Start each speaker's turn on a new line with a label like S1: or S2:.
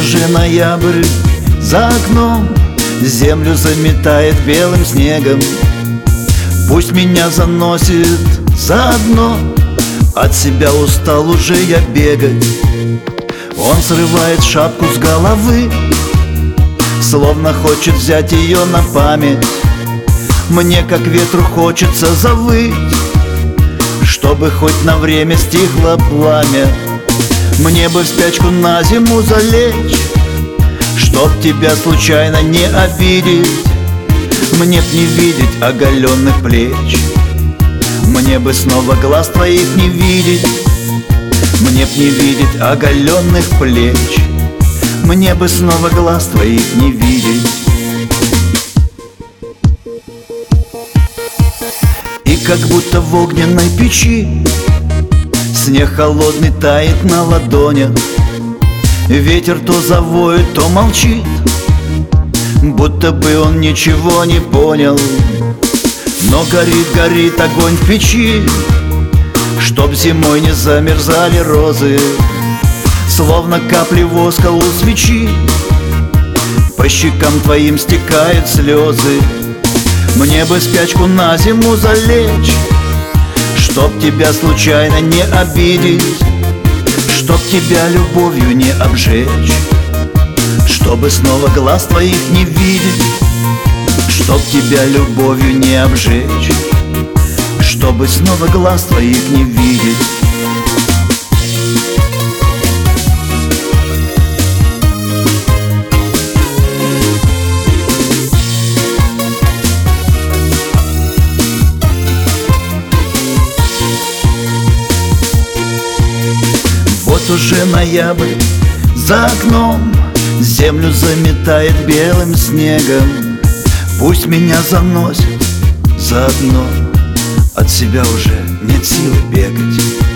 S1: уже ноябрь, за окном землю заметает белым снегом. Пусть меня заносит заодно, от себя устал уже я бегать. Он срывает шапку с головы, словно хочет взять ее на память. Мне как ветру хочется завыть, чтобы хоть на время стихло пламя. Мне бы в спячку на зиму залечь, чтоб тебя случайно не обидеть. Мне б не видеть оголенных плеч, мне бы снова глаз твоих не видеть. Мне б не видеть оголенных плеч, мне бы снова глаз твоих не видеть. И как будто в огненной печи снег холодный тает на ладонях. Ветер то завоет, то молчит, будто бы он ничего не понял. Но горит, горит огонь в печи, чтоб зимой не замерзали розы. Словно капли воска у свечи, по щекам твоим стекают слезы. Мне бы спячку на зиму залечь, чтоб тебя случайно не обидеть, чтоб тебя любовью не обжечь, чтобы снова глаз твоих не видеть, чтоб тебя любовью не обжечь, чтобы снова глаз твоих не видеть. Вот уже ноябрь, за окном землю заметает белым снегом. Пусть меня заносит заодно, от себя уже нет силы бегать.